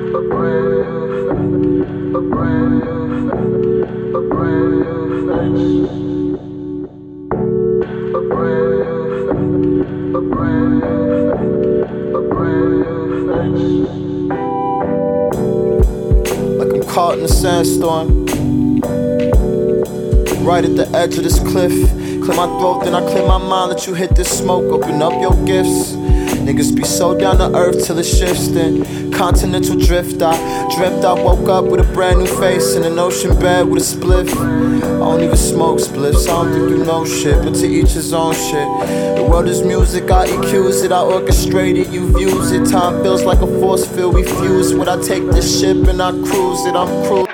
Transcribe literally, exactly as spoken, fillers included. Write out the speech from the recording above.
Like I'm caught in a sandstorm, right at the edge of this cliff. Clear my throat, then I clear my mind. Let you hit this smoke, open up your gifts. Niggas be so down to earth till it shifts. Then continental drift, I dreamt I woke up with a brand new face in an ocean bed with a spliff. I don't even smoke spliffs, I don't think you know shit, but to each his own shit. The world is music, I E Q's it, I orchestrate it, you views it. Time feels like a force field, we fuse it. I take this ship and I cruise it, I'm cruising.